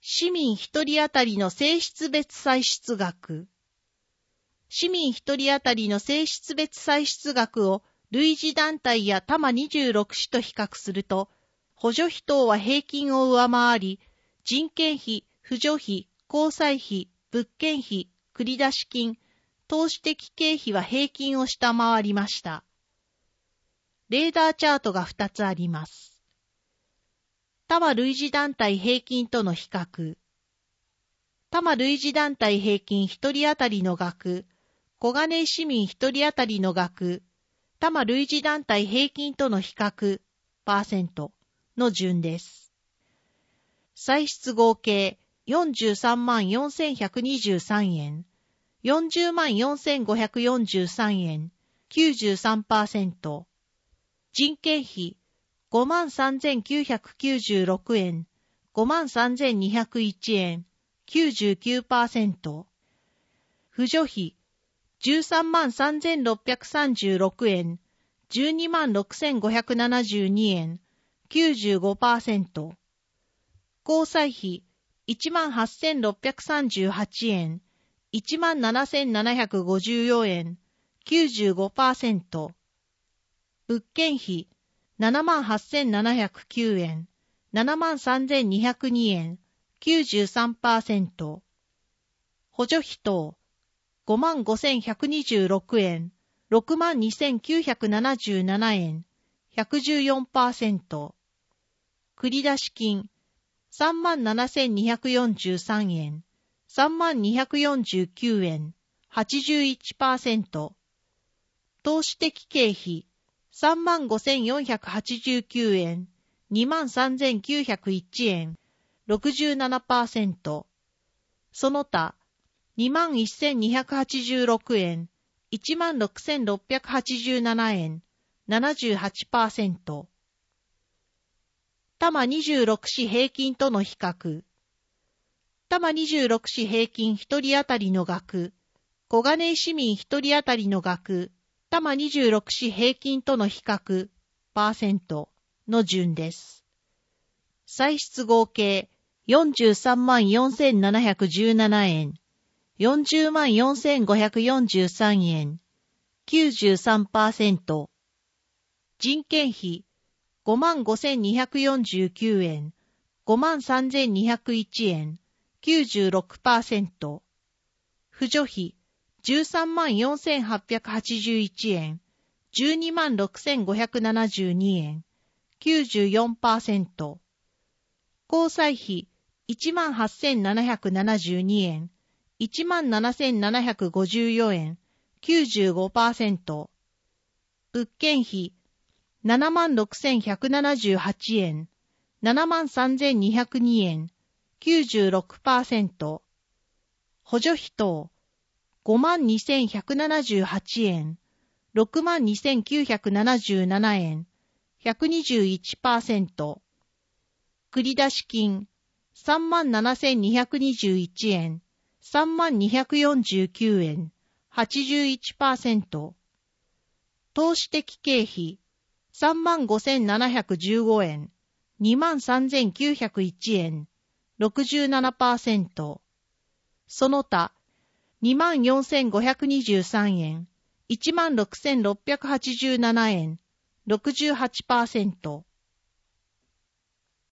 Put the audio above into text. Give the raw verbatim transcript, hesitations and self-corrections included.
市民一人当たりの性質別歳出額。市民一人当たりの性質別歳出額を類似団体や多摩にじゅうろく市と比較すると、補助費等は平均を上回り、人件費、扶助費、交際費、物件費、繰出金、投資的経費は平均を下回りました。レーダーチャートがふたつあります。多摩類似団体平均との比較。多摩類似団体平均一人当たりの額、小金井市民一人当たりの額、多摩類似団体平均との比較、パーセントの順です。歳出合計よんじゅうさんまんよんせんひゃくにじゅうさんえん、よんじゅうまんよんせんごひゃくよんじゅうさんえん、きゅうじゅうさんパーセント。人件費ごまんさんぜんきゅうひゃくきゅうじゅうろくえん、ごまんさんぜんにひゃくいちえん、きゅうじゅうきゅうパーセント。扶助費じゅうさんまんさんぜんろっぴゃくさんじゅうろくえん、じゅうにまんろくせんごひゃくななじゅうにえん、きゅうじゅうごパーセント。交際費いちまんはっせんろっぴゃくさんじゅうはちえん、いちまんななせんななひゃくごじゅうよんえん、きゅうじゅうごパーセント。物件費ななまんはっせんななひゃくきゅうえん、ななまんさんぜんにひゃくにえん、きゅうじゅうさんパーセント。補助費等ごまんごせんひゃくにじゅうろくえん、ろくまんにせんきゅうひゃくななじゅうななえん、ひゃくじゅうよんパーセント。繰出金さんまんななせんにひゃくよんじゅうさんえん、さんまんにひゃくよんじゅうきゅうえん、はちじゅういちパーセント。投資的経費さんまんごせんよんひゃくはちじゅうきゅうえん、にまんさんぜんきゅうひゃくいちえん、ろくじゅうななパーセント。その他、にまんせんにひゃくはちじゅうろくえん、いちまんろくせんろっぴゃくはちじゅうななえん、ななじゅうはちパーセント。多摩にじゅうろく市平均との比較。多摩にじゅうろく市平均一人当たりの額、小金井市民一人当たりの額、多摩にじゅうろく市平均との比較、パーセントの順です。歳出合計よんじゅうさんまんよんせんななひゃくじゅうななえん、よんじゅうまんよんせんごひゃくよんじゅうさんえん、きゅうじゅうさんパーセント。人件費ごまんごせんにひゃくよんじゅうきゅうえん、ごまんさんぜんにひゃくいちえん、きゅうじゅうろくパーセント。扶助費じゅうさんまんよんせんはっぴゃくはちじゅういちえん、じゅうにまんろくせんごひゃくななじゅうにえん、きゅうじゅうよんパーセント。交際費いちまんはっせんななひゃくななじゅうにえん、いちまんななせんななひゃくごじゅうよんえん、きゅうじゅうごパーセント。物件費ななまんろくせんひゃくななじゅうはちえん、ななまんさんぜんにひゃくにえん、きゅうじゅうろくパーセント。補助費等ごまんにせんひゃくななじゅうはちえん、ろくまんにせんきゅうひゃくななじゅうななえん、ひゃくにじゅういちパーセント。繰出金さんまんななせんにひゃくにじゅういちえん、さんまんにひゃくよんじゅうきゅうえん、はちじゅういちパーセント。投資的経費さんまんごせんななひゃくじゅうごえん、にまんさんぜんきゅうひゃくいちえん、ろくじゅうななパーセント。その他、にまんよんせんごひゃくにじゅうさんえん、いちまんろくせんろっぴゃくはちじゅうななえん、ろくじゅうはちパーセント。